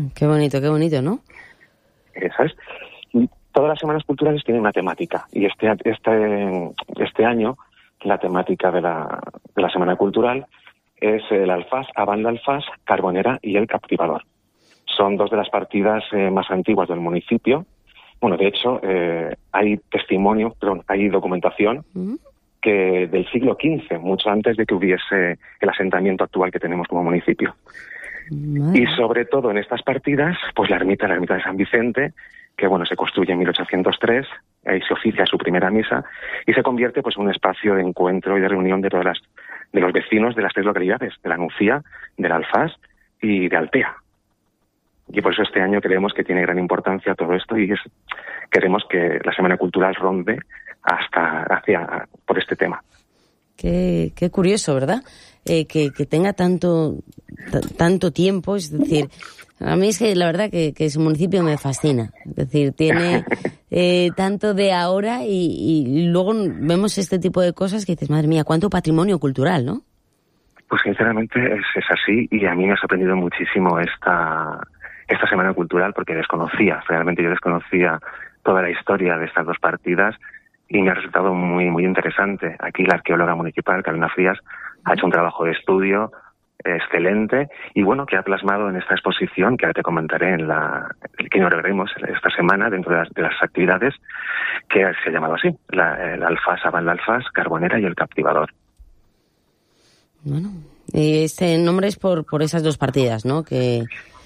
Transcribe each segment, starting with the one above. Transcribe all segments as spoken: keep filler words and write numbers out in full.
qué bonito, qué bonito, ¿no? Eso es. Y todas las semanas culturales tienen una temática. Y este, este, este año, la temática de la, de la Semana Cultural es el Alfás, Avant l'Alfàs, Carbonera y el Captivador. Son dos de las partidas eh, más antiguas del municipio. Bueno, de hecho, eh, hay testimonio, perdón, hay documentación ¿Mm? que del siglo quince, mucho antes de que hubiese el asentamiento actual que tenemos como municipio. Madre. Y sobre todo en estas partidas, pues la ermita, la ermita de San Vicente, que bueno, se construye en mil ochocientos tres, ahí se oficia su primera misa y se convierte pues en un espacio de encuentro y de reunión de todas las, de los vecinos de las tres localidades, de la Nucía, del Alfás y de Altea. Y por eso este año creemos que tiene gran importancia todo esto y es, queremos que la Semana Cultural ronde hasta hacia por este tema. Qué, qué curioso, ¿verdad? Eh, que, que tenga tanto t- tanto tiempo, es decir, a mí es que la verdad que, que su municipio me fascina. Es decir, tiene eh, tanto de ahora y, y luego vemos este tipo de cosas que dices, madre mía, cuánto patrimonio cultural, ¿no? Pues sinceramente es, es así y a mí me ha sorprendido muchísimo esta... esta Semana Cultural porque desconocía, realmente yo desconocía toda la historia de estas dos partidas y me ha resultado muy muy interesante. Aquí la arqueóloga municipal, Carolina Frías, ha hecho un trabajo de estudio excelente y bueno, que ha plasmado en esta exposición que ahora te comentaré en la que inauguraremos esta semana dentro de las, de las actividades, que se ha llamado así, la, el Alfás, Avant l'Alfàs, Carbonera y el Captivador. Bueno, y este nombre es por, por esas dos partidas, ¿no? Que...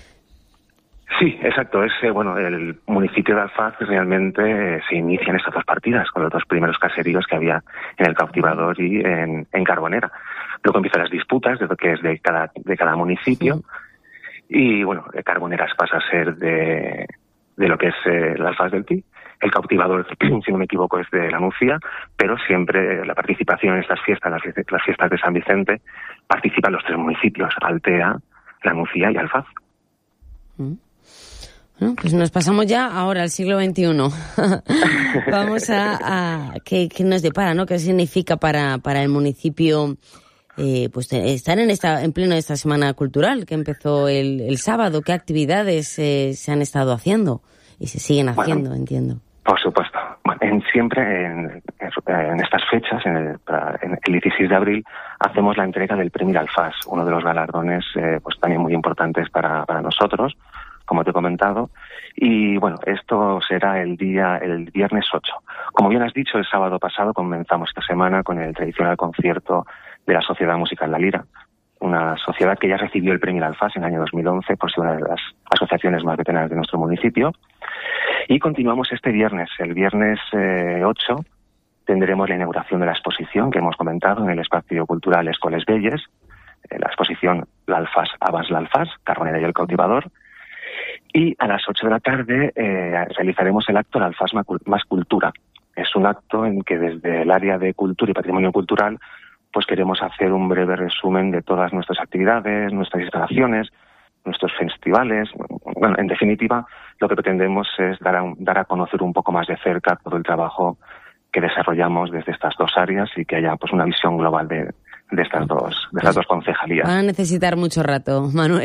Sí, exacto. Es, eh, bueno, el municipio de Alfaz realmente eh, se inicia en estas dos partidas, con los dos primeros caseríos que había en el Captivador y en, en Carbonera. Luego empiezan las disputas de lo que es de cada, de cada municipio. Sí. Y, bueno, Carboneras pasa a ser de, de lo que es eh, el Alfaz del Pi. El Captivador, si no me equivoco, es de la Nucía, pero siempre la participación en estas fiestas, las, las fiestas de San Vicente, participan los tres municipios, Altea, la Nucía y Alfaz. Mm. Bueno, pues nos pasamos ya ahora al siglo veintiuno. Vamos a, a ¿qué, qué nos depara, ¿no? ¿Qué significa para, para el municipio eh, pues estar en esta en pleno de esta semana cultural que empezó el, el sábado? ¿Qué actividades eh, se han estado haciendo y se siguen haciendo, bueno, entiendo? Por supuesto. Bueno, en, siempre en, en estas fechas, en el, en el dieciséis de abril, hacemos la entrega del Premio Alfás, uno de los galardones eh, pues también muy importantes para, para nosotros, como te he comentado, y bueno, esto será el día, el viernes ocho. Como bien has dicho, el sábado pasado comenzamos esta semana con el tradicional concierto de la Sociedad Musical La Lira, una sociedad que ya recibió el Premio Alfás en el año dos mil once por ser una de las asociaciones más veteranas de nuestro municipio. Y continuamos este viernes, el viernes eh, ocho, tendremos la inauguración de la exposición que hemos comentado en el espacio cultural Escoles Belles, eh, la exposición L'Alfàs, Avant l'Alfàs, Carbonera y el Captivador. Y a las ocho de la tarde eh, realizaremos el acto L'Alfàs más Cultura. Es un acto en que desde el área de cultura y patrimonio cultural pues queremos hacer un breve resumen de todas nuestras actividades, nuestras instalaciones, nuestros festivales. Bueno, en definitiva, lo que pretendemos es dar a, dar a conocer un poco más de cerca todo el trabajo que desarrollamos desde estas dos áreas y que haya pues una visión global de, de estas dos de estas dos concejalías. Van a necesitar mucho rato, Manuel.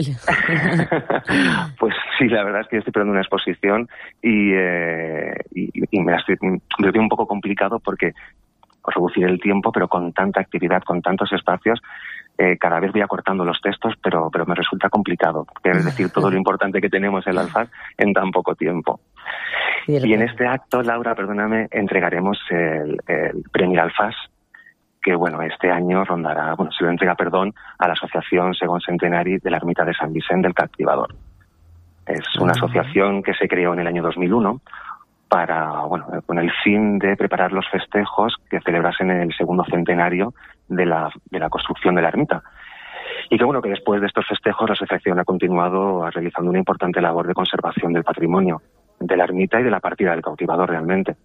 Pues sí, la verdad es que yo estoy esperando una exposición y, eh, y, y me estoy, me lo veo un poco complicado porque reducir el tiempo, pero con tanta actividad, con tantos espacios, eh, cada vez voy acortando los textos, pero pero me resulta complicado, es decir, todo lo importante que tenemos en el Alfaz en tan poco tiempo. Cierto. Y en este acto, Laura, perdóname, entregaremos el, el Premio Alfaz, que bueno, este año rondará, bueno, se lo entrega, perdón, a la Asociación Según Centenari de la Ermita de San Vicente del Captivador. Es una uh-huh. asociación que se creó en el año dos mil uno para, bueno, con el fin de preparar los festejos que celebrasen el segundo centenario de la, de la construcción de la ermita. Y que bueno, que después de estos festejos la asociación ha continuado realizando una importante labor de conservación del patrimonio de la ermita y de la partida del Captivador realmente.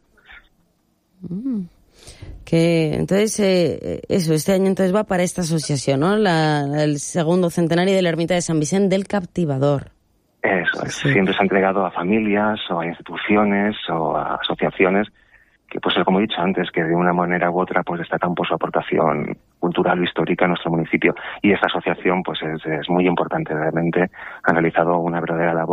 Mm. Que entonces eh, eso, este año entonces va para esta asociación, ¿no? La, el segundo centenario de la ermita de San Vicente del Captivador. Eso es, sí. Siempre se ha entregado a familias o a instituciones o a asociaciones que, pues como he dicho antes, que de una manera u otra pues destacan por su aportación cultural o histórica a nuestro municipio. Y esta asociación pues es, es muy importante, realmente han realizado una verdadera labor.